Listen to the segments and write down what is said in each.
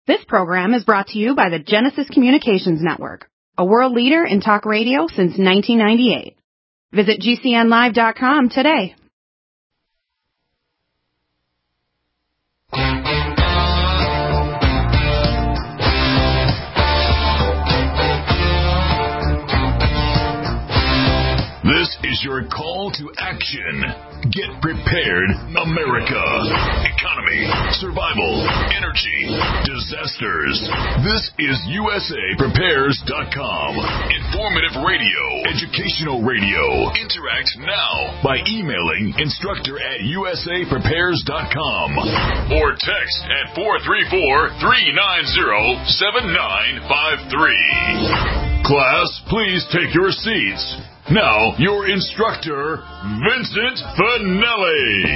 This program is brought to you by the Genesis Communications Network, a world leader in talk radio since 1998. Visit GCNlive.com today. This is your call to action. Get prepared, America. Economy, survival, energy, disasters. This is USAPrepares.com. Informative radio, educational radio. Interact now by emailing instructor@USAPrepares.com or text at 434-390-7953. Class, please take your seats. Now, your instructor, Vincent Finelli.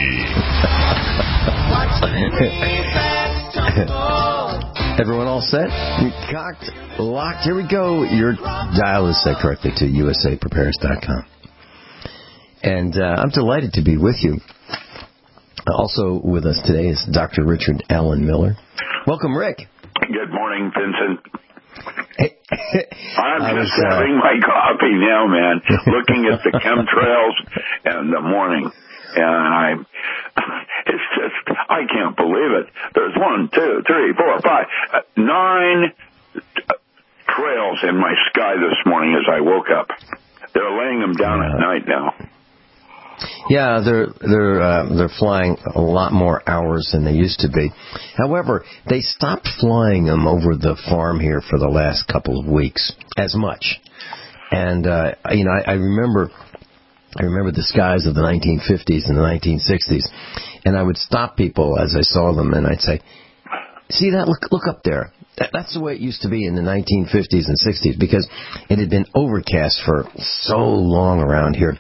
Everyone all set? Cocked, locked. Here we go. Your dial is set correctly to USAPrepares.com. And I'm delighted to be with you. Also with us today is Dr. Richard Allen Miller. Welcome, Rick. Good morning, Vincent. Hey. I'm just having my coffee now, man, looking at the chemtrails in the morning. And it's just, I can't believe it. There's 1, 2, 3, 4, 5, 9 trails in my sky this morning as I woke up. They're laying them down at night now. Yeah, they're flying a lot more hours than they used to be. However, they stopped flying them over the farm here for the last couple of weeks as much. And I remember the skies of the 1950s and the 1960s, and I would stop people as I saw them, and I'd say, "See that? Look up there. That's the way it used to be in the 1950s and 60s because it had been overcast for so long around here."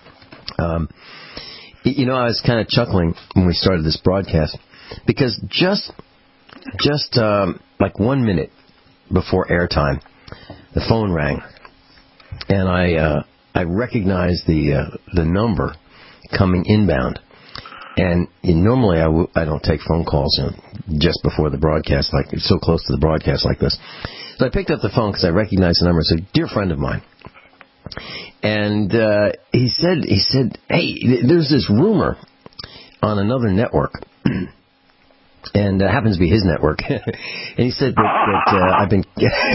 I was kind of chuckling when we started this broadcast because just like 1 minute before airtime, the phone rang, and I recognized the number coming inbound. And normally I don't take phone calls just before the broadcast, like so close to the broadcast like this. So I picked up the phone because I recognized the number. I said, "Dear friend of mine." And he said, "Hey, there's this rumor on another network, and it happens to be his network." And he said that I've been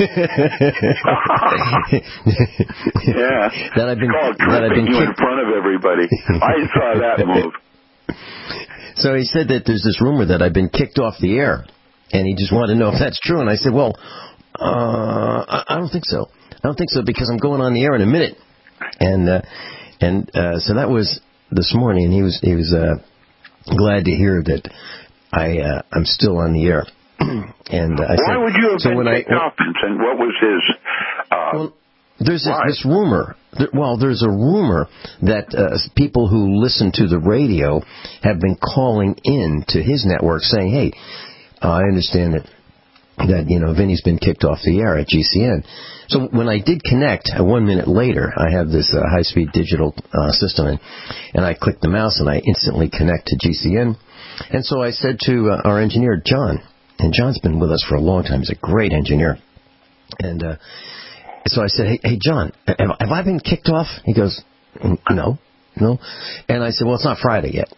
that I've been you in front of everybody. I saw that move. So he said that there's this rumor that I've been kicked off the air, and he just wanted to know if that's true. And I said, "Well, I don't think so. I don't think so because I'm going on the air in a minute." And so that was this morning, and he was glad to hear that I'm still on the air. And I said, "Why would you have been kicked off, Vincent? What was his?" Well, there's this rumor. There's a rumor that people who listen to the radio have been calling in to his network saying, "Hey, I understand that Vinny's been kicked off the air at GCN." So when I did connect, 1 minute later, I have this high-speed digital system, and I click the mouse, and I instantly connect to GCN. And so I said to our engineer, John, and John's been with us for a long time. He's a great engineer. And so I said, hey, John, have I been kicked off? He goes, No. And I said, well, it's not Friday yet.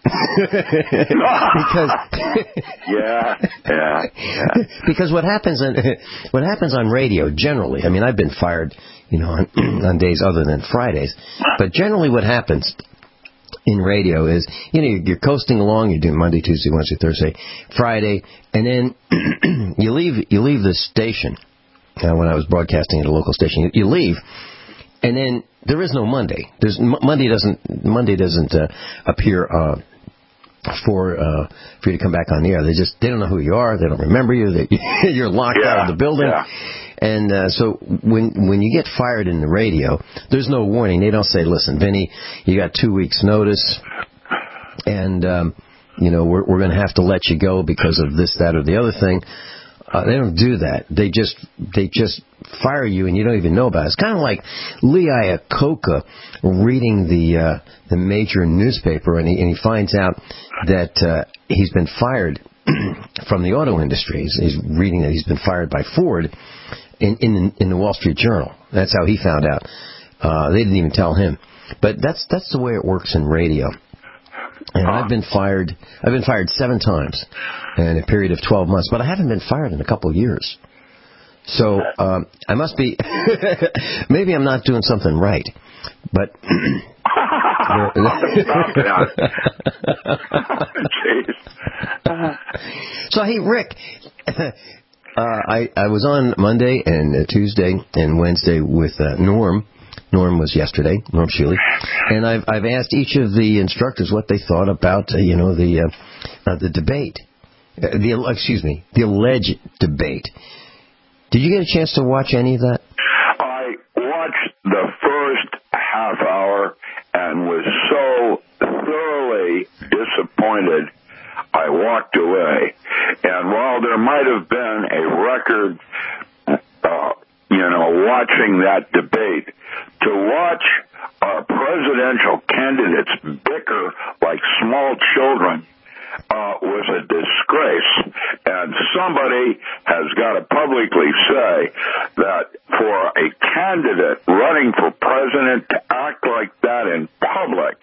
Because what happens on radio generally, I mean, I've been fired, on days other than Fridays, but generally what happens in radio is, you're coasting along, you're doing Monday, Tuesday, Wednesday, Thursday, Friday, and then you leave the station. When I was broadcasting at a local station, you leave, and then there is no Monday. Monday doesn't appear for you to come back on the air. They don't know who you are. They don't remember you. You're locked out of the building. Yeah. And so when you get fired in the radio, there's no warning. They don't say, "Listen, Vinny, you got 2 weeks' notice, and we're going to have to let you go because of this, that, or the other thing." They don't do that. They just fire you, and you don't even know about it. It's kind of like Lee Iacocca reading the major newspaper, and he finds out that he's been fired from the auto industry. He's reading that he's been fired by Ford in the Wall Street Journal. That's how he found out. They didn't even tell him. But that's the way it works in radio. And I've been fired 7 times in a period of 12 months, but I haven't been fired in a couple of years. So I must be, maybe I'm not doing something right, but. So, hey, Rick, I was on Monday and Tuesday and Wednesday with Norm. Norm was yesterday, Norm Shealy, and I've asked each of the instructors what they thought about the debate, the alleged debate. Did you get a chance to watch any of that? I watched the first half hour and was so thoroughly disappointed, I walked away. And while there might have been a record, watching that debate, to watch our presidential candidates bicker like small children was a disgrace. And somebody has got to publicly say that for a candidate running for president to act like that in public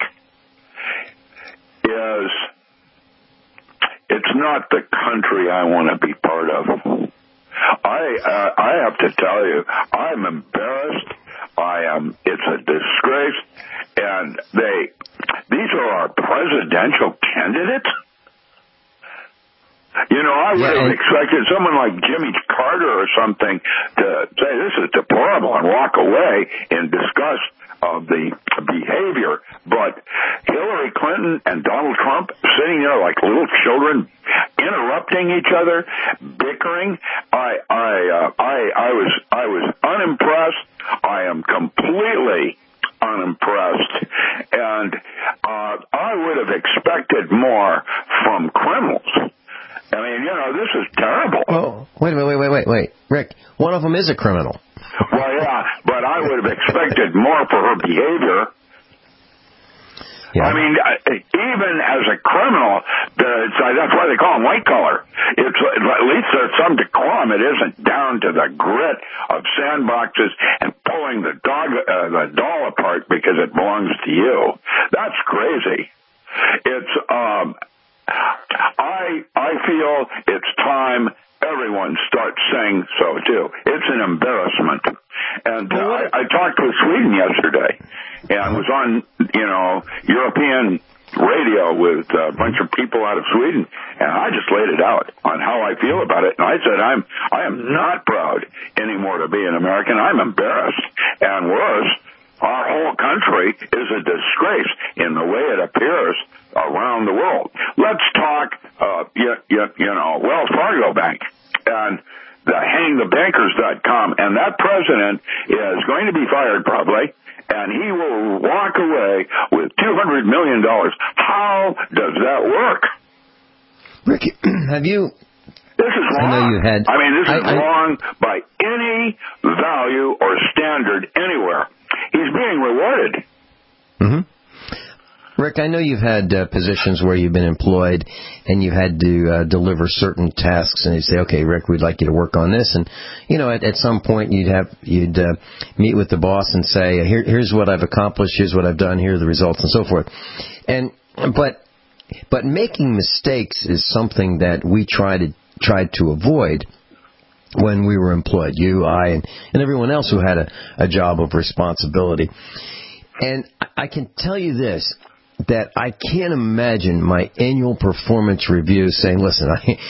it's not the country I want to be part of. I have to tell you, I'm embarrassed. It's a disgrace. And these are our presidential candidates? I would have expected someone like Jimmy Carter or something to say this is deplorable and walk away in disgust of the behavior. But Hillary Clinton and Donald Trump sitting there like little children, interrupting each other, bickering. I was unimpressed. I am completely unimpressed, and I would have expected more from criminals. I mean, this is terrible. Oh, wait. Rick, one of them is a criminal. Well, yeah, but I would have expected more for her behavior. Yeah. I mean, even as a criminal, that's why they call them white collar. At least there's some decorum. It isn't down to the grit of sandboxes and pulling the doll apart because it belongs to you. That's crazy. I feel it's time everyone starts saying so too. It's an embarrassment. And I talked with Sweden yesterday, and was on European radio with a bunch of people out of Sweden, and I just laid it out on how I feel about it. And I said I am not proud anymore to be an American. I'm embarrassed, and worse, our whole country is a disgrace in the way it appears around the world. Let's talk, Wells Fargo Bank and the hangthebankers.com. And that president is going to be fired probably, and he will walk away with $200 million. How does that work? Rick, have you... This is wrong. I know you had... This is wrong by any value or standard anywhere. He's being rewarded. Mm-hmm. Rick, I know you've had positions where you've been employed and you had to deliver certain tasks, and you say, "Okay, Rick, we'd like you to work on this." And at some point you'd meet with the boss and say, "Here's what I've accomplished. Here's what I've done. Here are the results," and so forth. But making mistakes is something that we tried to avoid when we were employed. You, I, and everyone else who had a job of responsibility. And I can tell you this, that I can't imagine my annual performance review saying, "Listen,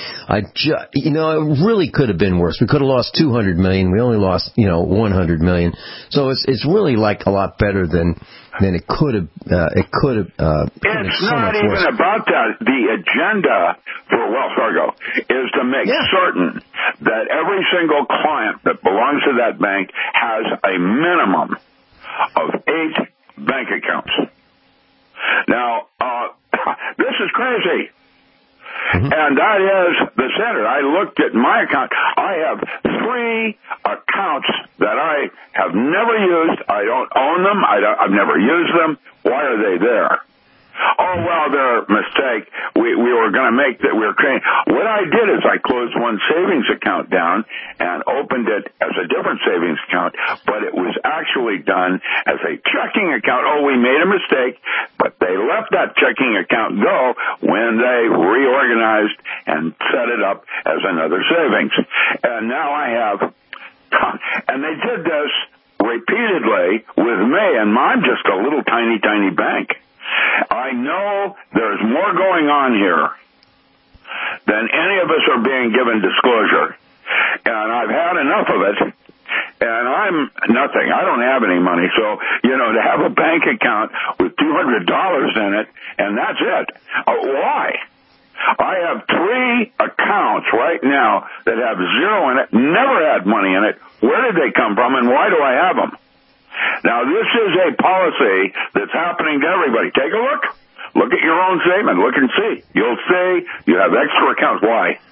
it really could have been worse. We could have lost $200 million. We only lost, $100 million. So it's really like a lot better than it could have. It's not even about that. The agenda for Wells Fargo is to make certain that every single client that belongs to that bank has a minimum of 8 bank accounts. Now, this is crazy. Mm-hmm. And that is the center. I looked at my account. I have 3 accounts that I have never used. I don't own them. I've never used them. Why are they there? Oh, well, their mistake. We were going to make that. We were creating. What I did is I closed one savings account down and opened it as a different savings account, but it was actually done as a checking account. Oh, we made a mistake, but they let that checking account go when they reorganized and set it up as another savings. And now I have, and they did this repeatedly with me, and I'm just a little tiny bank. I know there's more going on here than any of us are being given disclosure. And I've had enough of it. And I'm nothing. I don't have any money. So, to have a bank account with $200 in it, and that's it. Why? I have 3 accounts right now that have 0 in it, never had money in it. Where did they come from, and why do I have them? Now, this is a policy that's happening to everybody. Take a look. Look at your own statement. Look and see. You'll see you have extra accounts. Why?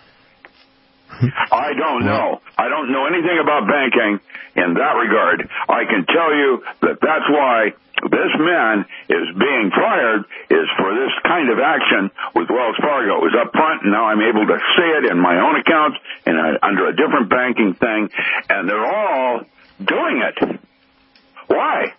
I don't know. I don't know anything about banking in that regard. I can tell you that that's why this man is being fired, is for this kind of action with Wells Fargo. It was up front, and now I'm able to see it in my own accounts and under a different banking thing, and they're all doing it. Why?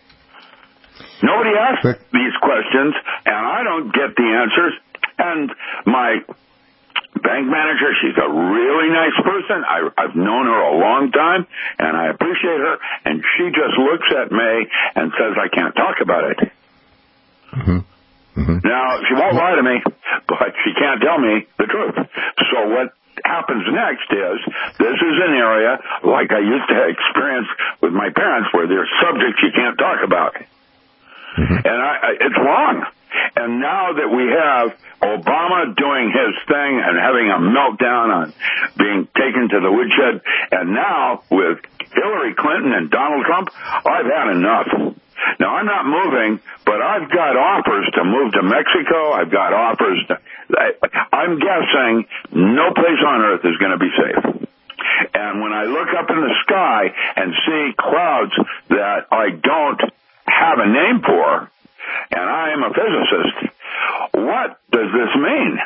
Nobody asks these questions, and I don't get the answers. And my bank manager, she's a really nice person. I've known her a long time, and I appreciate her. And she just looks at me and says, I can't talk about it. Mm-hmm. Mm-hmm. Now, she won't lie to me, but she can't tell me the truth. So what happens next is, this is an area like I used to experience with my parents where there's subjects you can't talk about. Mm-hmm. And it's wrong. And now that we have Obama doing his thing and having a meltdown on being taken to the woodshed, and now with Hillary Clinton and Donald Trump, I've had enough. Now, I'm not moving, but I've got offers to move to Mexico. I've got offers to... I'm guessing no place on earth is going to be safe. And when I look up in the sky and see clouds that I don't have a name for, and I am a physicist, what does this mean?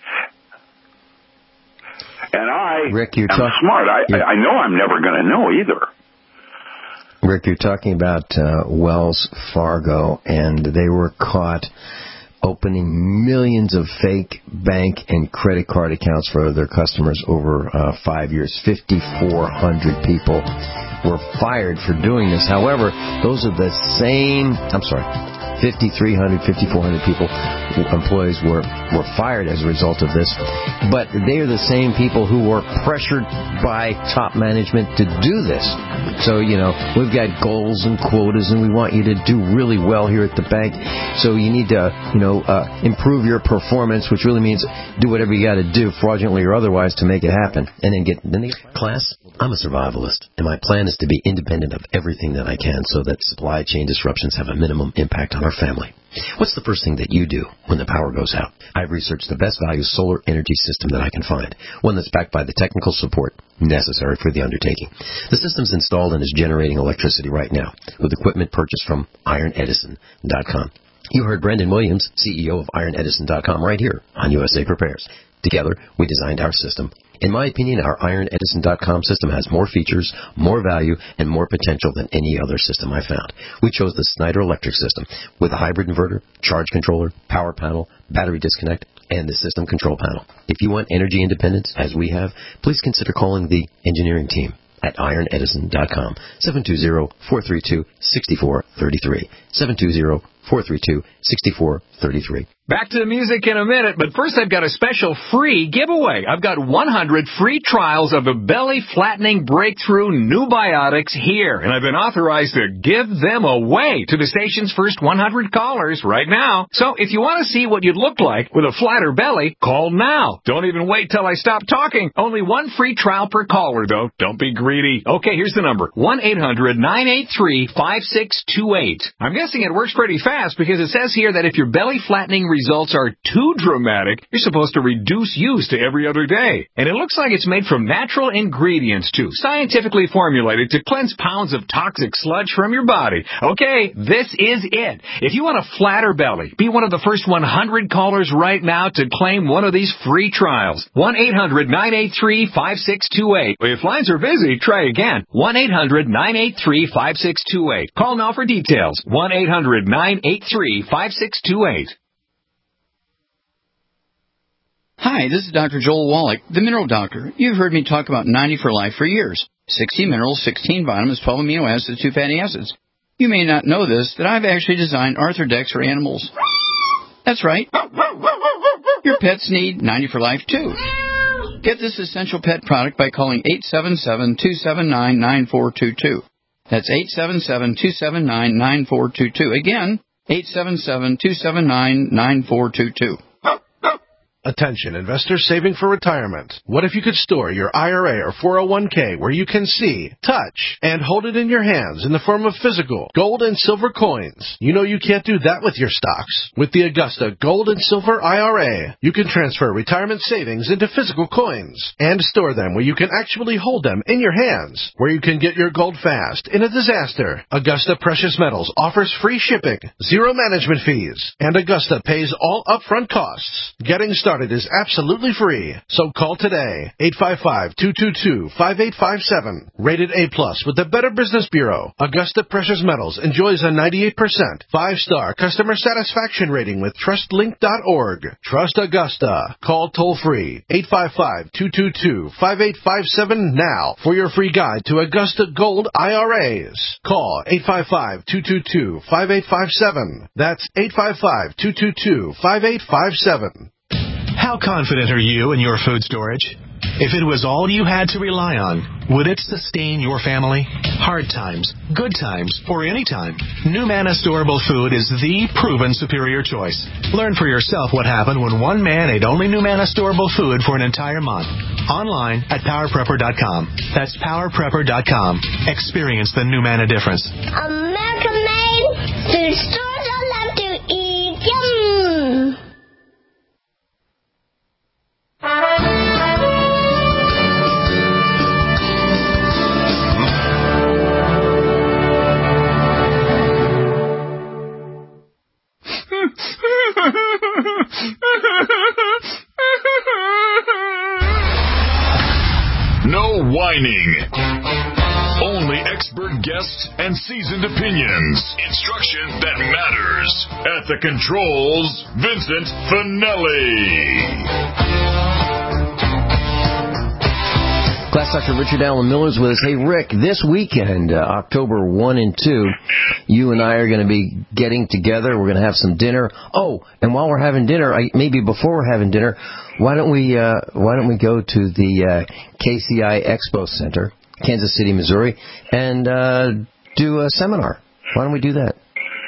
And Rick, am smart. I know I'm never going to know either. Rick, you're talking about Wells Fargo, and they were caught opening millions of fake bank and credit card accounts for their customers over 5 years. 5,400 people were fired for doing this. However, those are the same... 5,300, 5,400 people, employees were fired as a result of this. But they are the same people who were pressured by top management to do this. So, we've got goals and quotas, and we want you to do really well here at the bank. So you need to, improve your performance, which really means do whatever you got to do, fraudulently or otherwise, to make it happen. And then class, I'm a survivalist, and my plan is to be independent of everything that I can so that supply chain disruptions have a minimum impact on our family. What's the first thing that you do when the power goes out? I've researched the best value solar energy system that I can find, one that's backed by the technical support necessary for the undertaking. The system's installed and is generating electricity right now with equipment purchased from IronEdison.com. You heard Brendan Williams, CEO of IronEdison.com, right here on USA Prepares. Together, we designed our system. In my opinion, our IronEdison.com system has more features, more value, and more potential than any other system I found. We chose the Snyder Electric system with a hybrid inverter, charge controller, power panel, battery disconnect, and the system control panel. If you want energy independence, as we have, please consider calling the engineering team at IronEdison.com, 720-432-6433, 720-432-6433. Back to the music in a minute, but first I've got a special free giveaway. I've got 100 free trials of the belly-flattening breakthrough Nubiotics here, and I've been authorized to give them away to the station's first 100 callers right now. So if you want to see what you'd look like with a flatter belly, call now. Don't even wait till I stop talking. Only one free trial per caller, though. Don't be greedy. Okay, here's the number, 1-800-983-5628. I'm guessing it works pretty fast. fast because it says here that if your belly flattening results are too dramatic, you're supposed to reduce use to every other day. And it looks like it's made from natural ingredients, too, scientifically formulated to cleanse pounds of toxic sludge from your body. Okay, this is it. If you want a flatter belly, be one of the first 100 callers right now to claim one of these free trials. 1-800-983-5628. If lines are busy, try again. 1-800-983-5628. Call now for details. 1-800-983-5628. Hi, this is Dr. Joel Wallach, the Mineral Doctor. You've heard me talk about 90 for Life for years. 60 minerals, 16 vitamins, 12 amino acids, 2 fatty acids. You may not know this, that I've actually designed Arthrodex for animals. That's right. Your pets need 90 for Life, too. Get this essential pet product by calling 877-279-9422. That's 877-279-9422. Again, 877-279-9422. Attention, investors saving for retirement. What if you could store your IRA or 401k where you can see, touch, and hold it in your hands in the form of physical gold and silver coins? You know you can't do that with your stocks. With the Augusta Gold and Silver IRA, you can transfer retirement savings into physical coins and store them where you can actually hold them in your hands, where you can get your gold fast in a disaster. Augusta Precious Metals offers free shipping, zero management fees, and Augusta pays all upfront costs. Getting started is absolutely free. So call today, 855-222-5857. Rated A+ with the Better Business Bureau. Augusta Precious Metals enjoys a 98% 5-star customer satisfaction rating with TrustLink.org. Trust Augusta. Call toll-free, 855-222-5857 now for your free guide to Augusta Gold IRAs. Call 855-222-5857. That's 855-222-5857. How confident are you in your food storage? If it was all you had to rely on, would it sustain your family? Hard times, good times, or any time, NuManna Storable Food is the proven superior choice. Learn for yourself what happened when one man ate only NuManna Storable Food for an entire month. Online at PowerPrepper.com. That's PowerPrepper.com. Experience the NuManna difference. American made food stores I love to eat. Yum! No whining. Only expert guests and seasoned opinions. Instruction that matters. At the controls, Vincent Finelli. Class Dr. Richard Allen Miller's with us. Hey, Rick, this weekend, October 1 and 2, you and I are going to be getting together. We're going to have some dinner. Oh, and while we're having dinner, maybe before we're having dinner, why don't we go to the KCI Expo Center, Kansas City, Missouri, and do a seminar? Why don't we do that?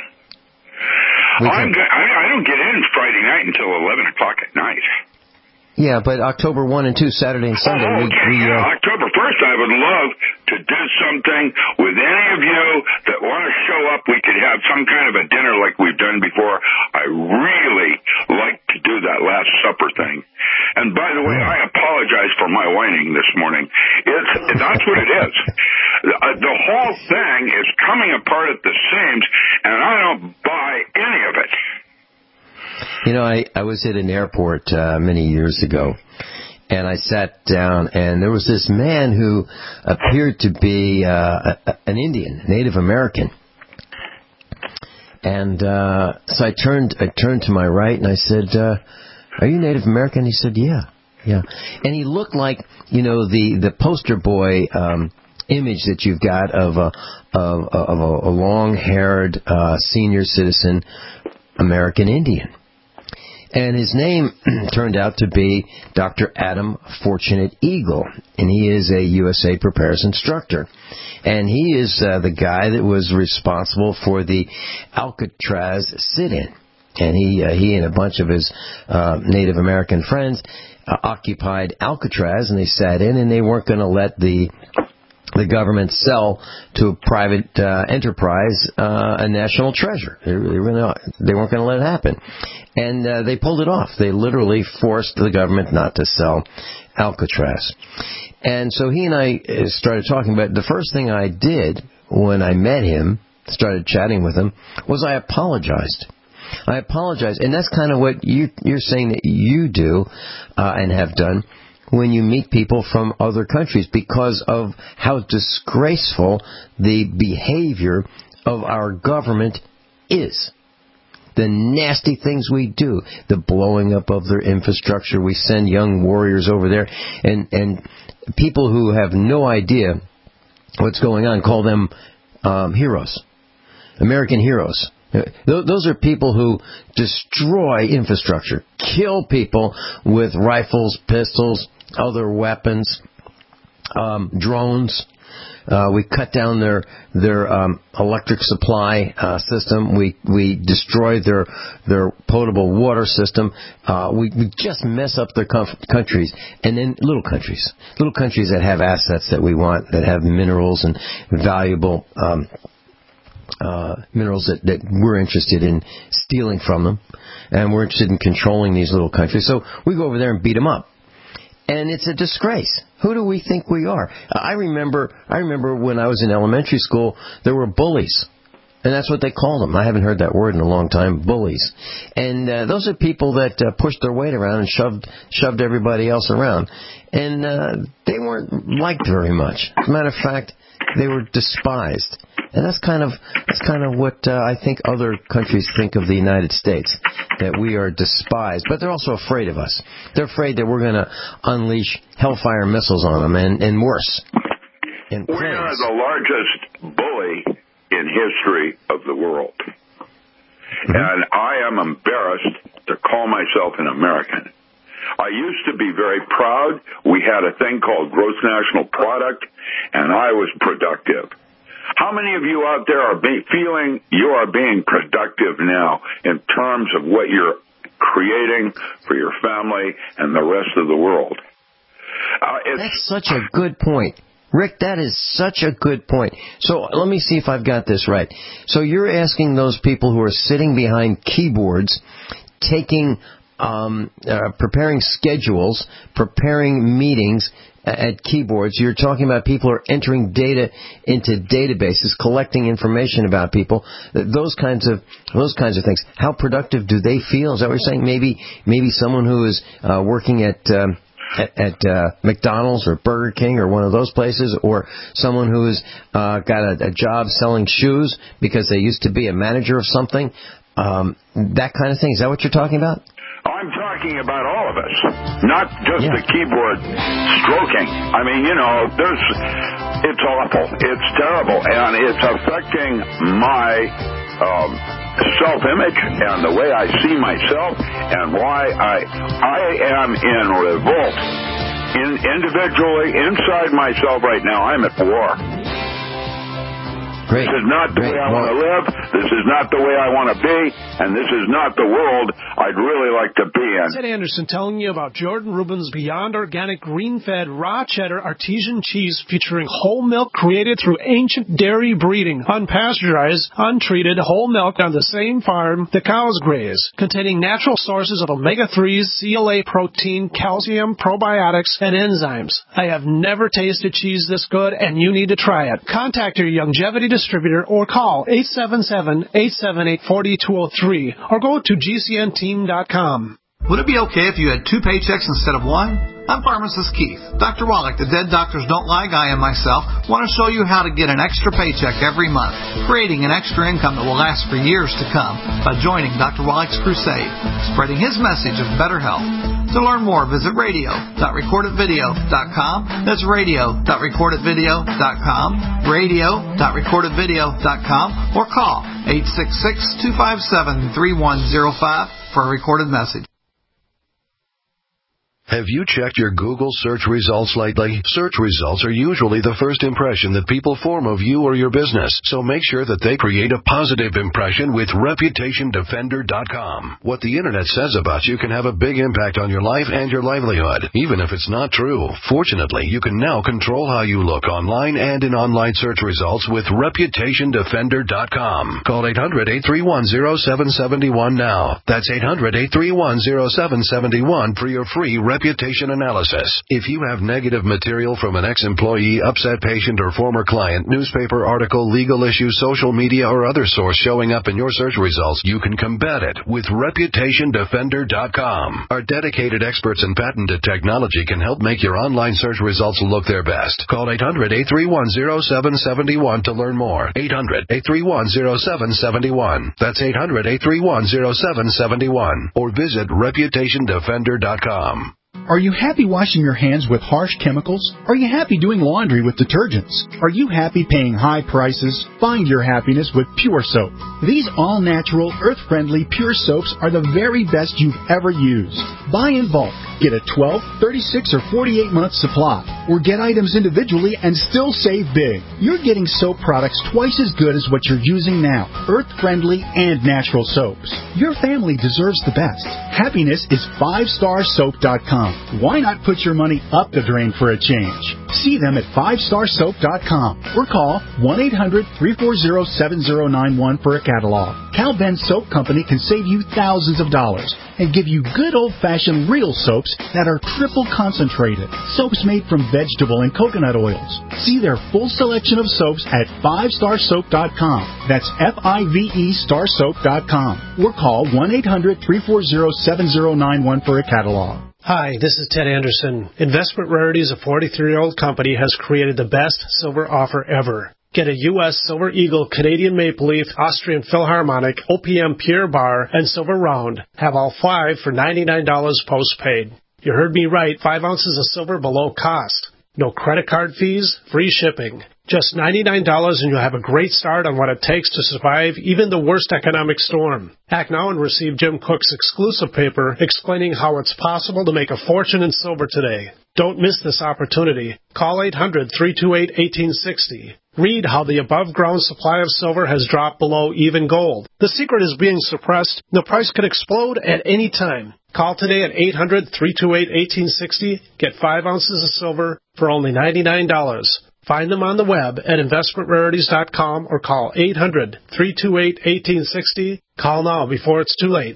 I don't get in Friday night until 11 o'clock at night. Yeah, but October 1 and 2, Saturday and Sunday. October 1st, I would love to do something with any of you that want to show up. We could have some kind of a dinner like we've done before. I really like to do that Last Supper thing. And by the way, I apologize for my whining this morning. That's what it is. The whole thing is coming apart at the seams, and I don't buy any of it. You know, I was at an airport many years ago, and I sat down, and there was this man who appeared to be an Indian, Native American. And so I turned to my right, and I said, "Are you Native American?" He said, "Yeah." And he looked like, you know, the poster boy image that you've got of a long-haired senior citizen American Indian. And his name turned out to be Dr. Adam Fortunate Eagle, and he is a USA Prepares instructor. And he is the guy that was responsible for the Alcatraz sit-in. And he and a bunch of his Native American friends occupied Alcatraz, and they sat in, and they weren't going to let the the government sell to a private enterprise a national treasure. They weren't going to let it happen. And they pulled it off. They literally forced the government not to sell Alcatraz. And so he and I started talking about it. The first thing I did when I met him, started chatting with him, was I apologized. And that's kind of what you're saying that you do and have done when you meet people from other countries, because of how disgraceful the behavior of our government is. The nasty things we do, the blowing up of their infrastructure. We send young warriors over there, and people who have no idea what's going on call them heroes, American heroes. Those are people who destroy infrastructure, kill people with rifles, pistols, other weapons, drones. We cut down their electric supply system. We destroy their potable water system. We just mess up their countries, and then little countries that have assets that we want, that have minerals and valuable minerals that we're interested in stealing from them, and we're interested in controlling these little countries. So we go over there and beat them up. And it's a disgrace. Who do we think we are? I remember when I was in elementary school, there were bullies. And that's what they called them. I haven't heard that word in a long time, bullies. And those are people that pushed their weight around and shoved everybody else around. And they weren't liked very much. As a matter of fact, they were despised. And that's kind of what I think other countries think of the United States, that we are despised. But they're also afraid of us. They're afraid that we're going to unleash hellfire missiles on them and worse. We are the largest bully in history of the world. Mm-hmm. And I am embarrassed to call myself an American. I used to be very proud. We had a thing called gross national product, and I was productive. How many of you out there are feeling you are being productive now in terms of what you're creating for your family and the rest of the world? That's such a good point. Rick, that is such a good point. So let me see if I've got this right. So you're asking those people who are sitting behind keyboards, preparing schedules, preparing meetings at keyboards. You're talking about people who are entering data into databases, collecting information about people, those kinds of things. How productive do they feel? Is that what you're saying? Maybe someone who is working at McDonald's or Burger King or one of those places, or someone who's got a job selling shoes because they used to be a manager of something, that kind of thing. Is that what you're talking about? I'm talking about all of us, not just the keyboard stroking. I mean, it's awful. It's terrible, and it's affecting my self-image and the way I see myself, and why I am in revolt. Individually, inside myself right now, I'm at war. Great. This is not the way I want to live. This is not the way I want to be. And this is not the world I'd really like to be in. Ted Anderson telling you about Jordan Rubin's Beyond Organic Green-Fed Raw Cheddar Artesian Cheese, featuring whole milk created through ancient dairy breeding, unpasteurized, untreated whole milk on the same farm the cows graze, containing natural sources of omega-3s, CLA protein, calcium, probiotics, and enzymes. I have never tasted cheese this good, and you need to try it. Contact your Longevity distributor or call 877-878-4203 or go to GCNteam.com. Would it be okay if you had 2 paychecks instead of 1? I'm Pharmacist Keith. Dr. Wallach, the Dead Doctors Don't Lie guy, and myself want to show you how to get an extra paycheck every month, creating an extra income that will last for years to come by joining Dr. Wallach's crusade, spreading his message of better health. To learn more, visit radio.recordedvideo.com. That's radio.recordedvideo.com, radio.recordedvideo.com, or call 866-257-3105 for a recorded message. Have you checked your Google search results lately? Search results are usually the first impression that people form of you or your business, so make sure that they create a positive impression with ReputationDefender.com. What the Internet says about you can have a big impact on your life and your livelihood, even if it's not true. Fortunately, you can now control how you look online and in online search results with ReputationDefender.com. Call 800-831-0771 now. That's 800-831-0771 for your free reputation analysis. If you have negative material from an ex-employee, upset patient, or former client, newspaper article, legal issue, social media, or other source showing up in your search results, you can combat it with ReputationDefender.com. Our dedicated experts in patented technology can help make your online search results look their best. Call 800-831-0771 to learn more. 800-831-0771. That's 800-831-0771. Or visit ReputationDefender.com. Are you happy washing your hands with harsh chemicals? Are you happy doing laundry with detergents? Are you happy paying high prices? Find your happiness with Pure Soap. These all-natural, earth-friendly Pure Soaps are the very best you've ever used. Buy in bulk. Get a 12, 36, or 48-month supply. Or get items individually and still save big. You're getting soap products twice as good as what you're using now. Earth-friendly and natural soaps. Your family deserves the best. Happiness is 5starsoap.com. Why not put your money up the drain for a change? See them at 5starsoap.com or call 1-800-340-7091 for a catalog. Cal Ben Soap Company can save you thousands of dollars and give you good old-fashioned real soaps that are triple concentrated. Soaps made from vegetable and coconut oils. See their full selection of soaps at 5starsoap.com. That's F-I-V-E starsoap.com or call 1-800-340-7091 for a catalog. Hi, this is Ted Anderson. Investment Rarities, a 43-year-old company, has created the best silver offer ever. Get a U.S. Silver Eagle, Canadian Maple Leaf, Austrian Philharmonic, OPM Pure Bar, and Silver Round. Have all 5 for $99 postpaid. You heard me right, 5 ounces of silver below cost. No credit card fees, free shipping. Just $99 and you'll have a great start on what it takes to survive even the worst economic storm. Act now and receive Jim Cook's exclusive paper explaining how it's possible to make a fortune in silver today. Don't miss this opportunity. Call 800-328-1860. Read how the above-ground supply of silver has dropped below even gold. The secret is being suppressed. The price could explode at any time. Call today at 800-328-1860. Get 5 ounces of silver for only $99. Find them on the web at investmentrarities.com or call 800-328-1860. Call now before it's too late.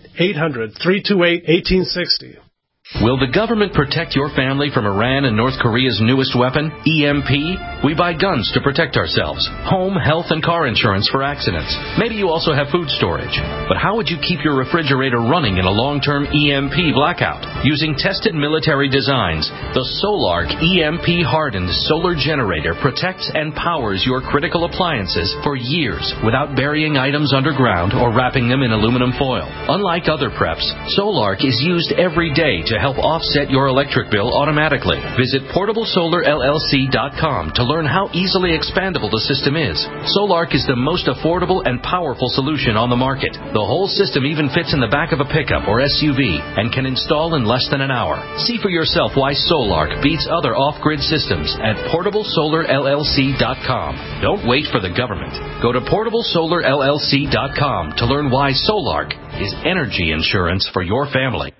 800-328-1860. Will the government protect your family from Iran and North Korea's newest weapon, EMP? We buy guns to protect ourselves, home, health, and car insurance for accidents. Maybe you also have food storage. But how would you keep your refrigerator running in a long-term EMP blackout? Using tested military designs, the Solark EMP-hardened solar generator protects and powers your critical appliances for years without burying items underground or wrapping them in aluminum foil. Unlike other preps, Solark is used every day to help offset your electric bill automatically. Visit PortableSolarLLC.com to learn how easily expandable the system is. Solark is the most affordable and powerful solution on the market. The whole system even fits in the back of a pickup or SUV and can install in less than an hour. See for yourself why Solark beats other off-grid systems at PortableSolarLLC.com. Don't wait for the government. Go to PortableSolarLLC.com to learn why Solark is energy insurance for your family.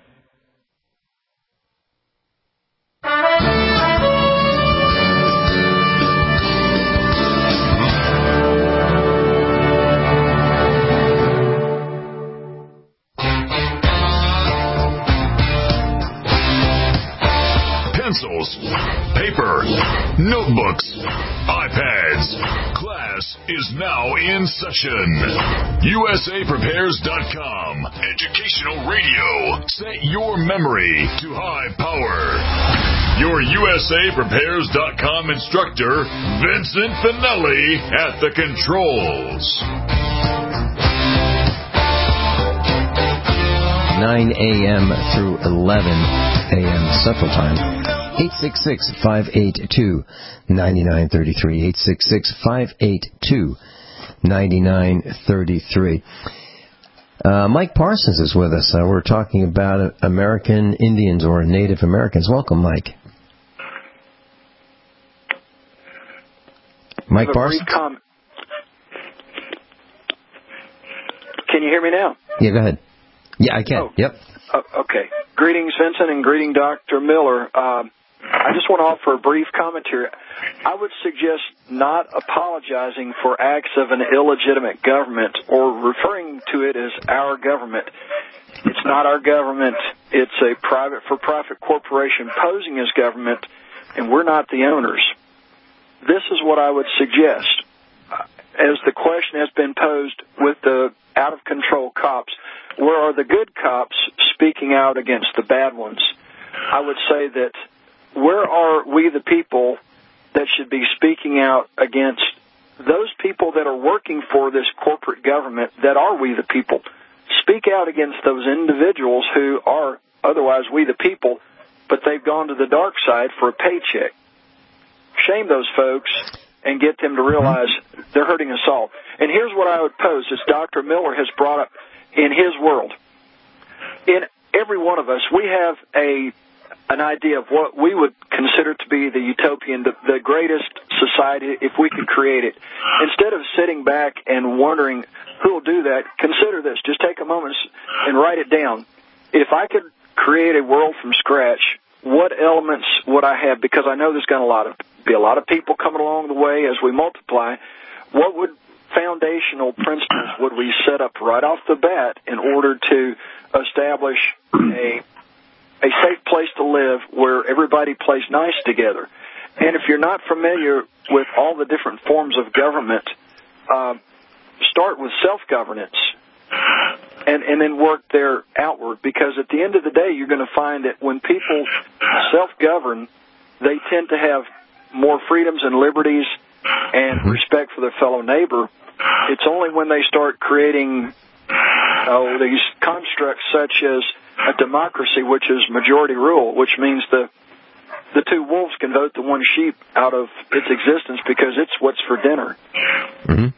Pencils, paper, notebooks, iPads. Class is now in session. USAPrepares.com. Educational radio. Set your memory to high power. Your USAPrepares.com instructor, Vincent Finelli, at the controls. 9 a.m. through 11 a.m. Central Time. 866-582-9933. 866-582-9933. Mike Parsons is with us. We're talking about American Indians or Native Americans. Welcome, Mike. Mike Parsons? Can you hear me now? Yeah, go ahead. Yeah, I can. Oh. Yep. Okay. Greetings, Vincent, and greeting Dr. Miller. I just want to offer a brief commentary. I would suggest not apologizing for acts of an illegitimate government or referring to it as our government. It's not our government. It's a private for-profit corporation posing as government, and we're not the owners. This is what I would suggest. As the question has been posed with the out-of-control cops, where are the good cops speaking out against the bad ones? I would say that where are we the people that should be speaking out against those people that are working for this corporate government that are we the people? Speak out against those individuals who are otherwise we the people, but they've gone to the dark side for a paycheck. Shame those folks and get them to realize they're hurting us all. And here's what I would pose, as Dr. Miller has brought up in his world. In every one of us, we have an idea of what we would consider to be the utopian, the greatest society if we could create it. Instead of sitting back and wondering who will do that, consider this. Just take a moment and write it down. If I could create a world from scratch, what elements would I have? Because I know there's going to be a lot of people coming along the way as we multiply. What would foundational principles would we set up right off the bat in order to establish a safe place to live where everybody plays nice together? And if you're not familiar with all the different forms of government, start with self-governance and then work there outward, because at the end of the day, you're going to find that when people self-govern, they tend to have more freedoms and liberties and respect for their fellow neighbor. It's only when they start creating these constructs such as a democracy, which is majority rule, which means the two wolves can vote the one sheep out of its existence because it's what's for dinner. Mm-hmm.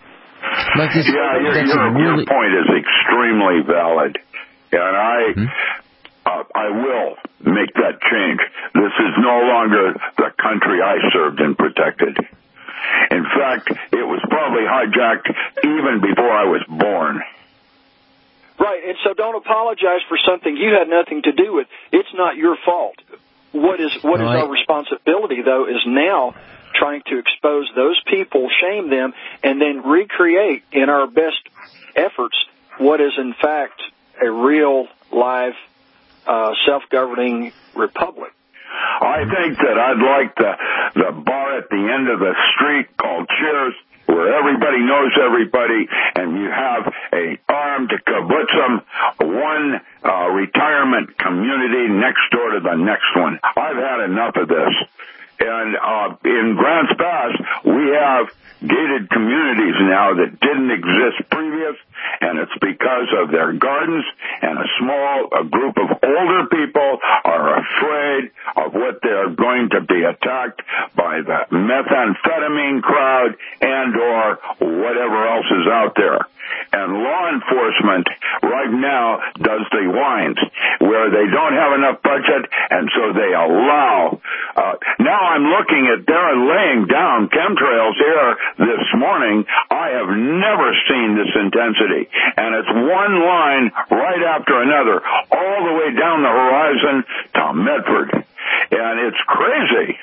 Your point is extremely valid, and I will make that change. This is no longer the country I served and protected. In fact, it was probably hijacked even before I was born. Right, and so don't apologize for something you had nothing to do with. It's not your fault. What is our responsibility, though, is now trying to expose those people, shame them, and then recreate in our best efforts what is, in fact, a real, live, self-governing republic. I think that I'd like the bar at the end of the street called Cheers, where everybody knows everybody, and you have a armed kibbutzim, one retirement community next door to the next one. I've had enough of this. And in Grants Pass, we have gated communities now that didn't exist previous, and it's because of their gardens, and a group of older people are afraid of what they're going to be attacked by the methamphetamine crowd and or whatever else is out there. And law enforcement right now does the whines where they don't have enough budget, and so they allow. Now I'm looking at they're laying down chemtrails here this morning. I have never seen this intensity, and it's one line right after another, all the way down the horizon to Medford, and it's crazy.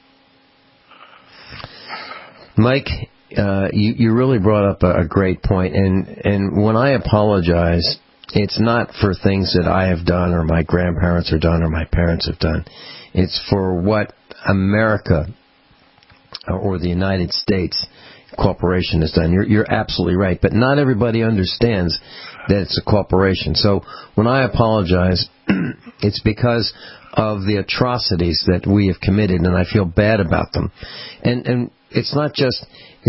Mike, you really brought up a great point, and when I apologize, it's not for things that I have done or my grandparents have done or my parents have done. It's for what America or the United States corporation has done. You're absolutely right, but not everybody understands that it's a corporation. So when I apologize, it's because of the atrocities that we have committed, and I feel bad about them. And it's not just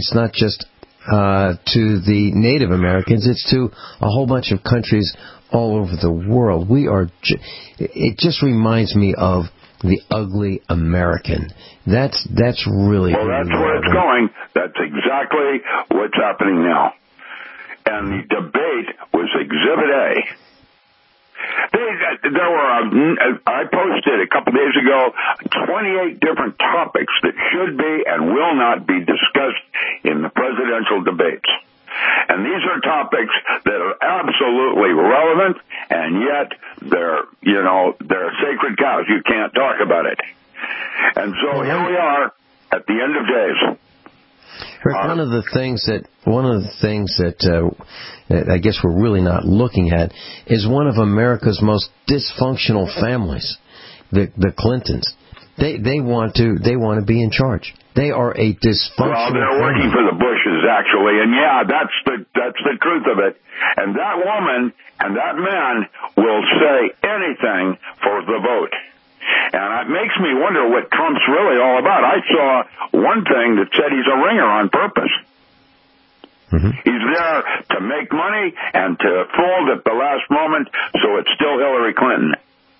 to the Native Americans, it's to a whole bunch of countries all over the world. It just reminds me of the ugly American. That's really... Well, that's where it's going. That's exactly what's happening now. and the debate was Exhibit A. I posted a couple days ago 28 different topics that should be and will not be discussed in the presidential debates. And these are topics that are absolutely relevant, and yet they're sacred cows. You can't talk about it. And so here we are at the end of days. Rick, one of the things that I guess we're really not looking at is one of America's most dysfunctional families, the Clintons. They want to be in charge. They are a dysfunctional. Well, they're working for the Bushes, actually, and yeah, that's the truth of it. And that woman and that man will say anything for the vote. And it makes me wonder what Trump's really all about. I saw one thing that said he's a ringer on purpose. Mm-hmm. He's there to make money and to fold at the last moment, so it's still Hillary Clinton.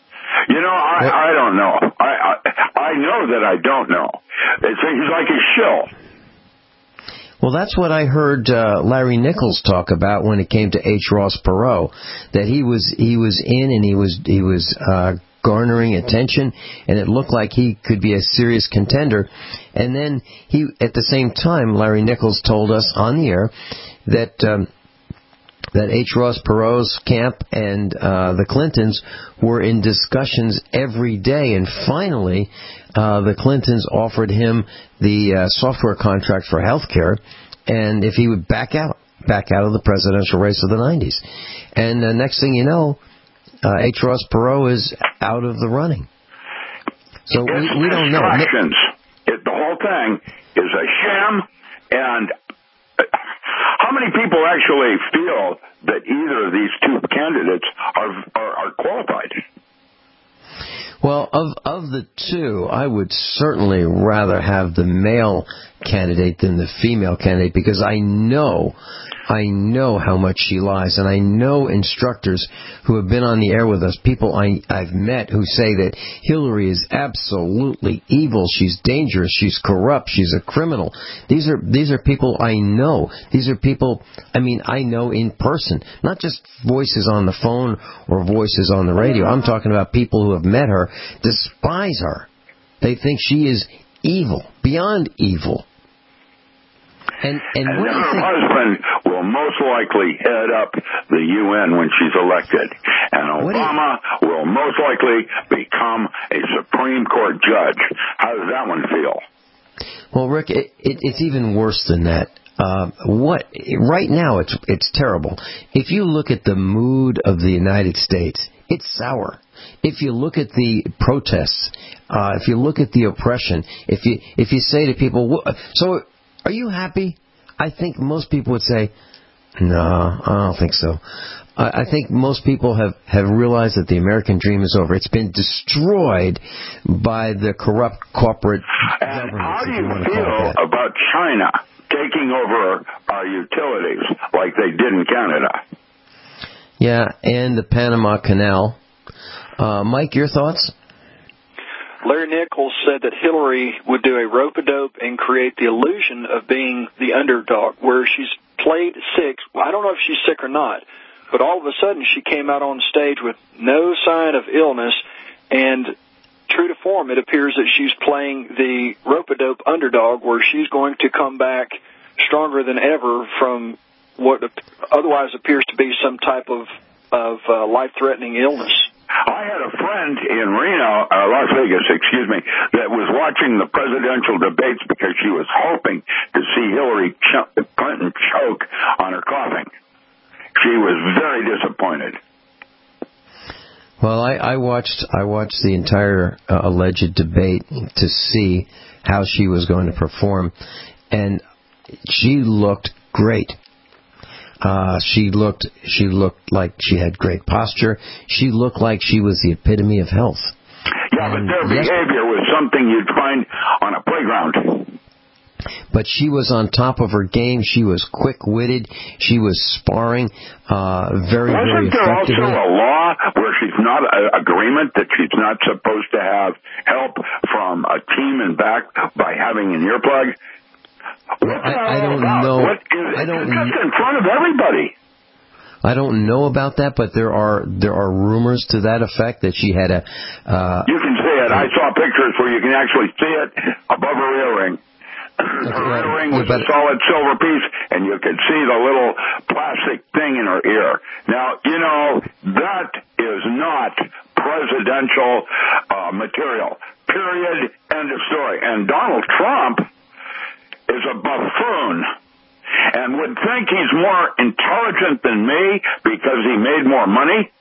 I don't know. I know that I don't know. He's like a shill. Well, that's what I heard Larry Nichols talk about when it came to H. Ross Perot, that he was in and he was garnering attention, and it looked like he could be a serious contender. And then at the same time, Larry Nichols told us on the air that H. Ross Perot's camp and the Clintons were in discussions every day, and finally the Clintons offered him the software contract for health care, and if he would back out of the presidential race of the 90s. And next thing you know, H. Ross Perot is out of the running. So we don't know. The whole thing is a sham, and how many people actually feel that either of these two candidates are qualified? Well, of the two, I would certainly rather have the male candidate than the female candidate, because I know how much she lies, and I know instructors who have been on the air with us, people I've met who say that Hillary is absolutely evil, she's dangerous, she's corrupt, she's a criminal. These are people I know. These are people, I know in person, not just voices on the phone or voices on the radio. I'm talking about people who have met her, despise her. They think she is evil, beyond evil. And her husband will most likely head up the UN when she's elected. And Obama will most likely become a Supreme Court judge. How does that one feel? Well, Rick, it's even worse than that. Right now, it's terrible. If you look at the mood of the United States, it's sour. If you look at the protests, if you look at the oppression, if you say to people, so are you happy? I think most people would say, no, I don't think so. I think most people have realized that the American dream is over. It's been destroyed by the corrupt corporate governments. How do you feel about China taking over our utilities like they did in Canada? Yeah, and the Panama Canal. Mike, your thoughts? Larry Nichols said that Hillary would do a rope-a-dope and create the illusion of being the underdog, where she's played sick. Well, I don't know if she's sick or not, but all of a sudden she came out on stage with no sign of illness, and true to form, it appears that she's playing the rope-a-dope underdog, where she's going to come back stronger than ever from what otherwise appears to be some type of life-threatening illness. I had a friend in Las Vegas, that was watching the presidential debates because she was hoping to see Hillary Clinton choke on her coughing. She was very disappointed. Well, I watched the entire alleged debate to see how she was going to perform, and she looked great. She looked like she had great posture. She looked like she was the epitome of health. Yeah, but their behavior was something you'd find on a playground. But she was on top of her game. She was quick-witted. She was sparring very, very effectively. Wasn't there also a law where she's not agreement that she's not supposed to have help from a team and back by having an earplug? Well, I don't know. Just in front of everybody. I don't know about that, but there are rumors to that effect that she had a. You can see it. I saw pictures where you can actually see it above her earring. Her earring was a solid silver piece, and you could see the little plastic thing in her ear. Now, that is not presidential material. Period. End of story. And Donald Trump is a buffoon and would think he's more intelligent than me because he made more money.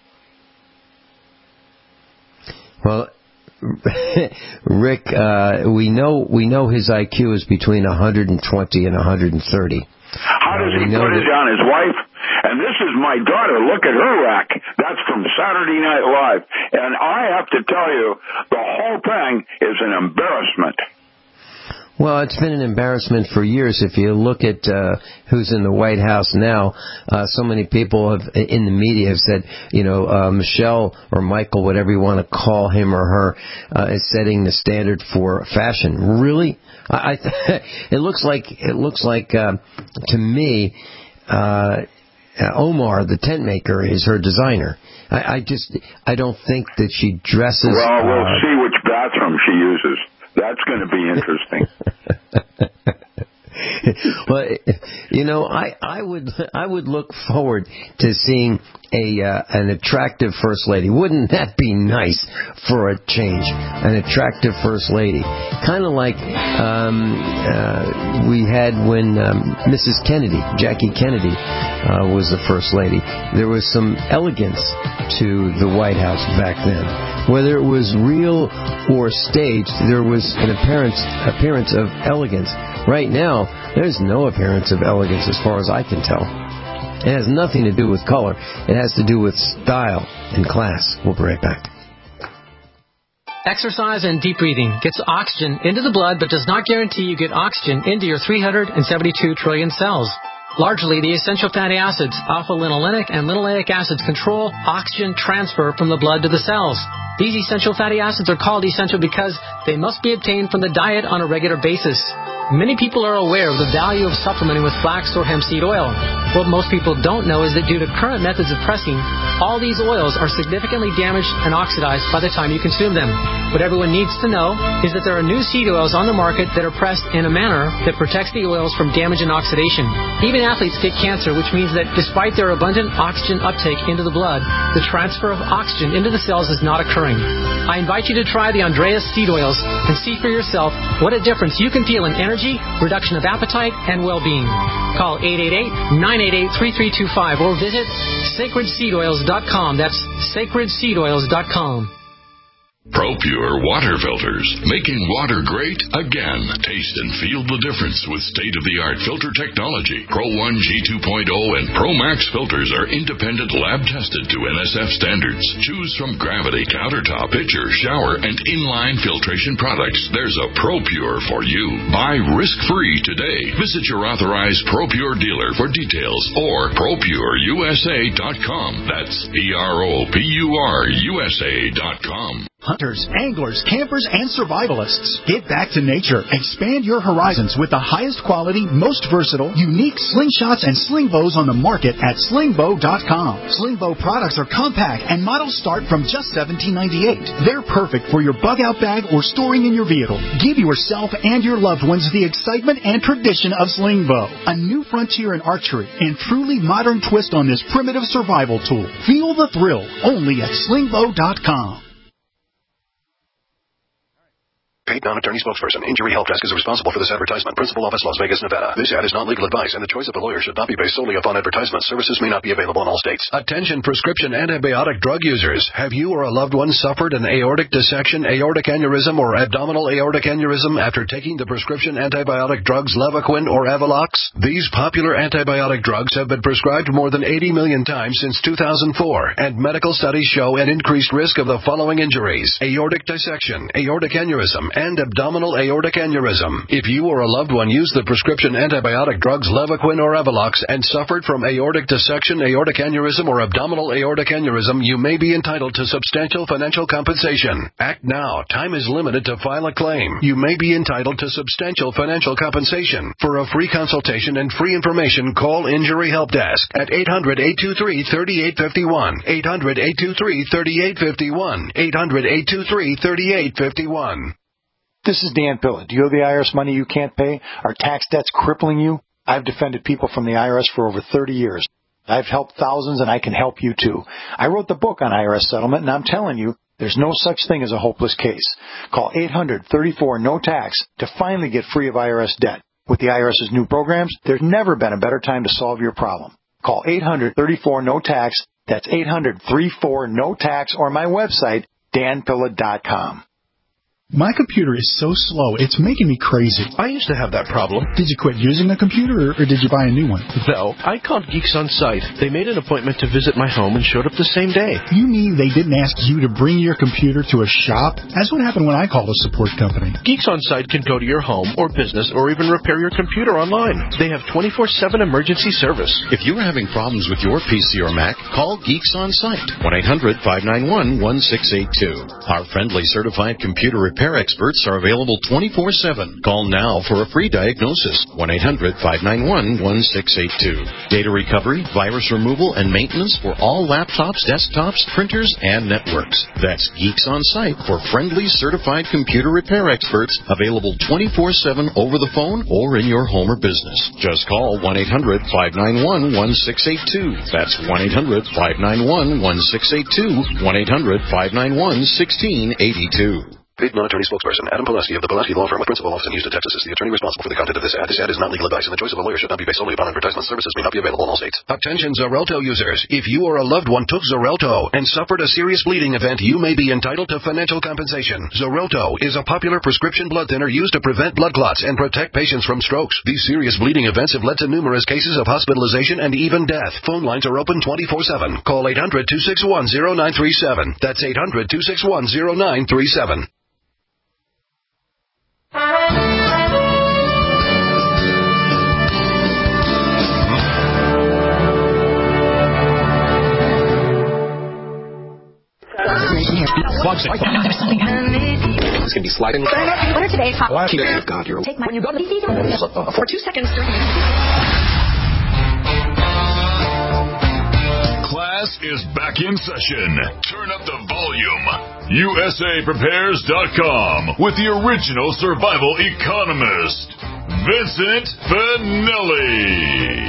Well, Rick, we know his IQ is between 120 and 130. How does he put it on his wife? And this is my daughter. Look at her rack. That's from Saturday Night Live. And I have to tell you, the whole thing is an embarrassment. Well, it's been an embarrassment for years. If you look at who's in the White House now, so many people in the media have said, Michelle or Michael, whatever you want to call him or her, is setting the standard for fashion. Really? It looks like to me, Omar, the tent maker, is her designer. I don't think that she dresses. Well, we'll see which bathroom she uses. That's going to be interesting. Well, I would look forward to seeing an attractive first lady. Wouldn't that be nice for a change? An attractive first lady, kind of like we had when Mrs. Kennedy, Jackie Kennedy, was the first lady. There was some elegance to the White House back then. Whether it was real or staged, there was an appearance of elegance. Right now, there's no appearance of elegance as far as I can tell. It has nothing to do with color. It has to do with style and class. We'll be right back. Exercise and deep breathing gets oxygen into the blood but does not guarantee you get oxygen into your 372 trillion cells. Largely, the essential fatty acids, alpha-linolenic and linoleic acids, control oxygen transfer from the blood to the cells. These essential fatty acids are called essential because they must be obtained from the diet on a regular basis. Many people are aware of the value of supplementing with flax or hemp seed oil. What most people don't know is that due to current methods of pressing, all these oils are significantly damaged and oxidized by the time you consume them. What everyone needs to know is that there are new seed oils on the market that are pressed in a manner that protects the oils from damage and oxidation. Even athletes get cancer, which means that despite their abundant oxygen uptake into the blood, the transfer of oxygen into the cells is not occurring. I invite you to try the Andreas seed oils and see for yourself what a difference you can feel in energy, reduction of appetite, and well-being. Call 888-988-3325 or visit sacredseedoils.com. That's sacredseedoils.com. ProPure water filters, making water great again. Taste and feel the difference with state-of-the-art filter technology. Pro 1 G2.0 and Pro Max filters are independent lab-tested to NSF standards. Choose from Gravity, Countertop, Pitcher, Shower, and Inline filtration products. There's a ProPure for you. Buy risk-free today. Visit your authorized ProPure dealer for details or ProPureUSA.com. That's ProPureUSA.com. Hunters, anglers, campers, and survivalists. Get back to nature. Expand your horizons with the highest quality, most versatile, unique slingshots and sling bows on the market at slingbow.com. Slingbow products are compact and models start from just $17.98. They're perfect for your bug-out bag or storing in your vehicle. Give yourself and your loved ones the excitement and tradition of Slingbow, a new frontier in archery and truly modern twist on this primitive survival tool. Feel the thrill only at slingbow.com. Paid non-attorney spokesperson. Injury Help Desk is responsible for this advertisement. Principal office, Las Vegas, Nevada. This ad is not legal advice, and the choice of the lawyer should not be based solely upon advertisement. Services may not be available in all states. Attention prescription antibiotic drug users. Have you or a loved one suffered an aortic dissection, aortic aneurysm, or abdominal aortic aneurysm after taking the prescription antibiotic drugs Levaquin or Avelox? These popular antibiotic drugs have been prescribed more than 80 million times since 2004, and medical studies show an increased risk of the following injuries: aortic dissection, aortic aneurysm, and abdominal aortic aneurysm. If you or a loved one used the prescription antibiotic drugs Levaquin or Avelox and suffered from aortic dissection, aortic aneurysm, or abdominal aortic aneurysm, you may be entitled to substantial financial compensation. Act now. Time is limited to file a claim. You may be entitled to substantial financial compensation. For a free consultation and free information, call Injury Help Desk at 800-823-3851. 800-823-3851. 800-823-3851. This is Dan Pilla. Do you owe the IRS money you can't pay? Are tax debts crippling you? I've defended people from the IRS for over 30 years. I've helped thousands, and I can help you too. I wrote the book on IRS settlement, and I'm telling you, there's no such thing as a hopeless case. Call 800-34-NO-TAX to finally get free of IRS debt. With the IRS's new programs, there's never been a better time to solve your problem. Call 800-34-NO-TAX. That's 800-34-NO-TAX, or my website, danpilla.com. My computer is so slow, it's making me crazy. I used to have that problem. Did you quit using a computer, or did you buy a new one? No, I called Geeks On Site. They made an appointment to visit my home and showed up the same day. You mean they didn't ask you to bring your computer to a shop? That's what happened when I called a support company. Geeks On Site can go to your home or business or even repair your computer online. They have 24/7 emergency service. If you're having problems with your PC or Mac, call Geeks On Site. 1-800-591-1682. Our friendly certified computer repair experts are available 24/7. Call now for a free diagnosis. 1-800-591-1682. Data recovery, virus removal, and maintenance for all laptops, desktops, printers, and networks. That's Geeks On Site for friendly certified computer repair experts, available 24/7 over the phone or in your home or business. Just call 1-800-591-1682. That's 1-800-591-1682. 1-800-591-1682. Paid non-attorney spokesperson Adam Pulaski of the Pulaski Law Firm with principal office in Houston, Texas is the attorney responsible for the content of this ad. This ad is not legal advice, and the choice of a lawyer should not be based solely upon advertisement. Services may not be available in all states. Attention Xarelto users. If you or a loved one took Xarelto and suffered a serious bleeding event, you may be entitled to financial compensation. Xarelto is a popular prescription blood thinner used to prevent blood clots and protect patients from strokes. These serious bleeding events have led to numerous cases of hospitalization and even death. Phone lines are open 24/7. Call 800-261-0937. That's 800-261-0937. It's going to be sliding. What are today's hot? God, you're... Take my... When you go to the for 2 seconds during... Class is back in session. Turn up the volume. USAPrepares.com with the original survival economist, Vincent Finelli.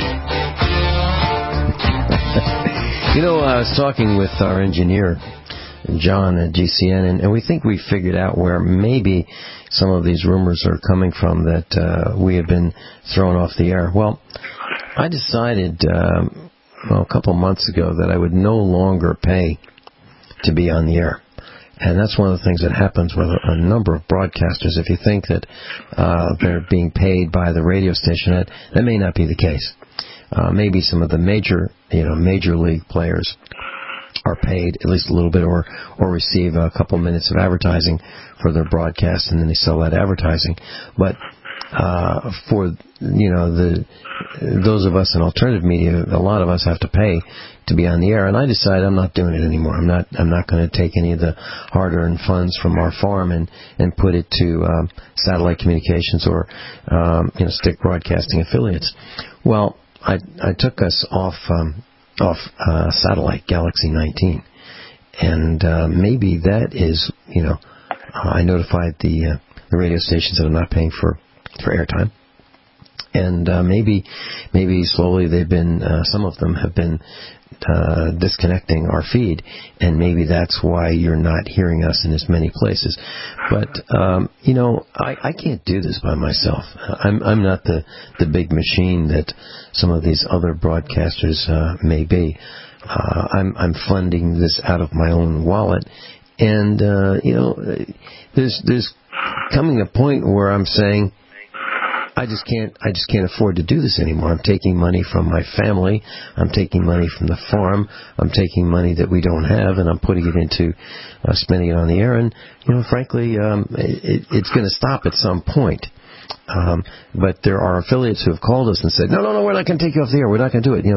You know, I was talking with our engineer, John at GCN, and we think we figured out where maybe some of these rumors are coming from that we have been thrown off the air. Well, I decided a couple of months ago that I would no longer pay to be on the air. And that's one of the things that happens with a number of broadcasters. If you think that they're being paid by the radio station, that may not be the case. Maybe some of the major league players are paid at least a little bit, or receive a couple minutes of advertising for their broadcast, and then they sell that advertising. But for those of us in alternative media, a lot of us have to pay to be on the air, and I decided I'm not doing it anymore. I'm not going to take any of the hard-earned funds from our farm and put it to satellite communications or stick broadcasting affiliates. Well, I took us off satellite Galaxy 19, and maybe that is I notified the radio stations that I'm not paying for airtime. And maybe slowly they've been, some of them have been disconnecting our feed, and maybe that's why you're not hearing us in as many places. But I can't do this by myself. I'm not the big machine that some of these other broadcasters may be. I'm funding this out of my own wallet, and there's coming a point where I'm saying, I just can't afford to do this anymore. I'm taking money from my family. I'm taking money from the farm. I'm taking money that we don't have, and I'm putting it into spending it on the air. And, frankly, it's going to stop at some point. But there are affiliates who have called us and said, no, we're not going to take you off the air. We're not going to do it.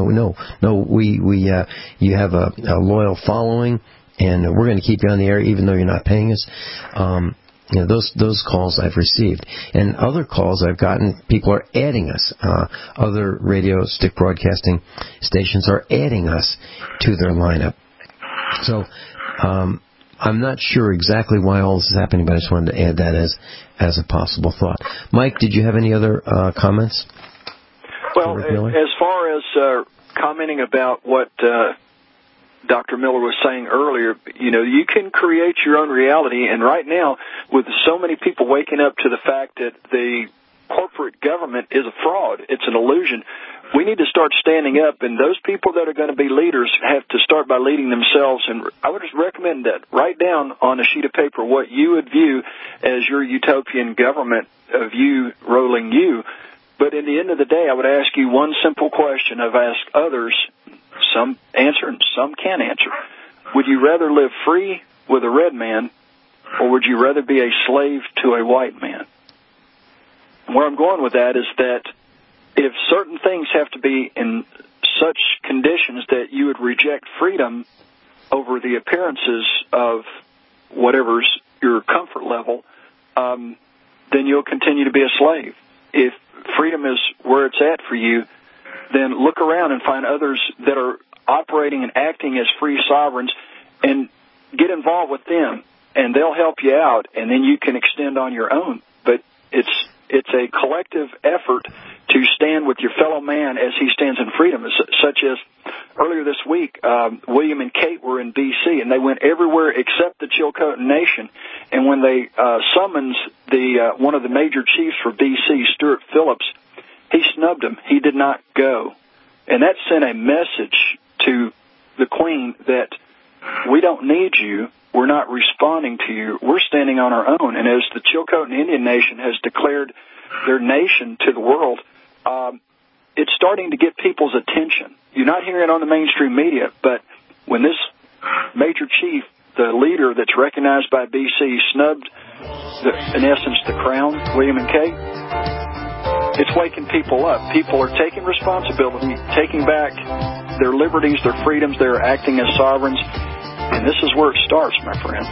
You have a loyal following, and we're going to keep you on the air even though you're not paying us. Those calls I've received. And other calls I've gotten, people are adding us. Other radio stick broadcasting stations are adding us to their lineup. So I'm not sure exactly why all this is happening, but I just wanted to add that as a possible thought. Mike, did you have any other comments? Well, as far as commenting about what Dr. Miller was saying earlier, you can create your own reality, and right now, with so many people waking up to the fact that the corporate government is a fraud, it's an illusion, we need to start standing up, and those people that are going to be leaders have to start by leading themselves. And I would just recommend that. Write down on a sheet of paper what you would view as your utopian government of you rolling you. But in the end of the day, I would ask you one simple question. I've asked others, some answer and some can't answer. Would you rather live free with a red man, or would you rather be a slave to a white man? Where I'm going with that is that if certain things have to be in such conditions that you would reject freedom over the appearances of whatever's your comfort level, then you'll continue to be a slave. If freedom is where it's at for you, then look around and find others that are operating and acting as free sovereigns and get involved with them, and they'll help you out, and then you can extend on your own. But it's a collective effort to stand with your fellow man as he stands in freedom, such as earlier this week, William and Kate were in B.C., and they went everywhere except the Chilcotin Nation. And when they summons one of the major chiefs for B.C., Stuart Phillips, he snubbed him. He did not go. And that sent a message to the Queen that we don't need you. We're not responding to you. We're standing on our own. And as the Chilcotin Indian Nation has declared their nation to the world, it's starting to get people's attention. You're not hearing it on the mainstream media, but when this major chief, the leader that's recognized by BC, snubbed, in essence, the crown, William and Kate, it's waking people up. People are taking responsibility, taking back their liberties, their freedoms. They're acting as sovereigns. And this is where it starts, my friend.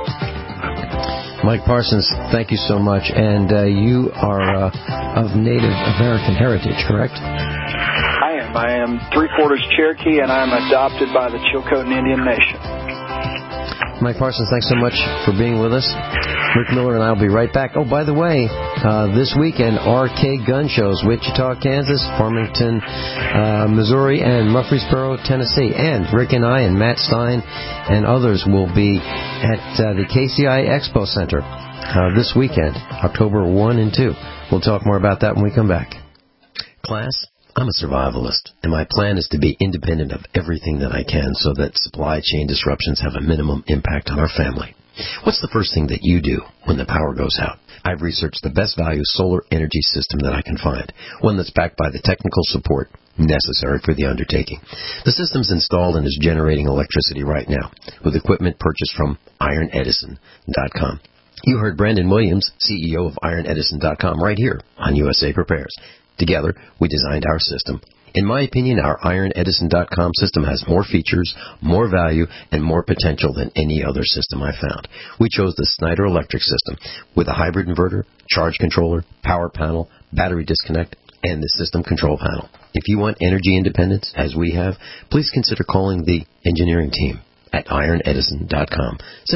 Mike Parsons, thank you so much. And you are of Native American heritage, correct? I am 3/4 Cherokee, and I'm adopted by the Chilcotin Indian Nation. Mike Parsons, thanks so much for being with us. Rick Miller and I will be right back. Oh, by the way, this weekend, RK Gun Shows, Wichita, Kansas, Farmington, Missouri, and Murfreesboro, Tennessee. And Rick and I and Matt Stein and others will be at the KCI Expo Center this weekend, October 1 and 2. We'll talk more about that when we come back. Class, I'm a survivalist, and my plan is to be independent of everything that I can so that supply chain disruptions have a minimum impact on our family. What's the first thing that you do when the power goes out? I've researched the best value solar energy system that I can find, one that's backed by the technical support necessary for the undertaking. The system's installed and is generating electricity right now with equipment purchased from IronEdison.com. You heard Brandon Williams, CEO of IronEdison.com, right here on USA Prepares. Together, we designed our system. In my opinion, our IronEdison.com system has more features, more value, and more potential than any other system I found. We chose the Snyder Electric system with a hybrid inverter, charge controller, power panel, battery disconnect, and the system control panel. If you want energy independence, as we have, please consider calling the engineering team at IronEdison.com,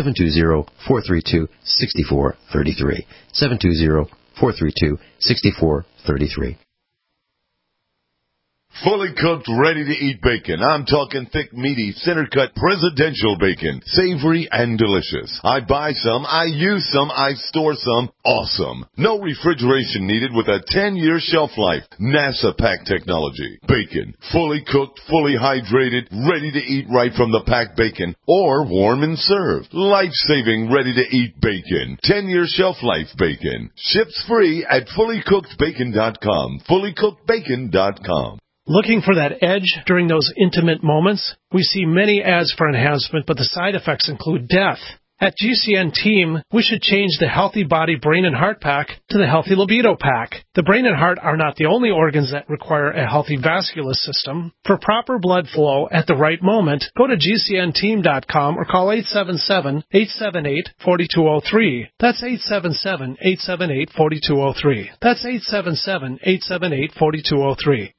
720-432-6433, 720-432-6433. fully cooked, ready-to-eat bacon. I'm talking thick, meaty, center-cut presidential bacon. Savory and delicious. I buy some, I use some, I store some. Awesome. No refrigeration needed with a 10-year shelf life. NASA pack technology. Bacon. Fully cooked, fully hydrated, ready to eat right from the packed bacon. Or warm and served. Life-saving, ready-to-eat bacon. 10-year shelf life bacon. Ships free at fullycookedbacon.com. fullycookedbacon.com. Looking for that edge during those intimate moments? We see many ads for enhancement, but the side effects include death. At GCN Team, we should change the Healthy Body, Brain, and Heart Pack to the Healthy Libido Pack. The brain and heart are not the only organs that require a healthy vascular system. For proper blood flow at the right moment, go to GCNteam.com or call 877-878-4203. That's 877-878-4203. That's 877-878-4203.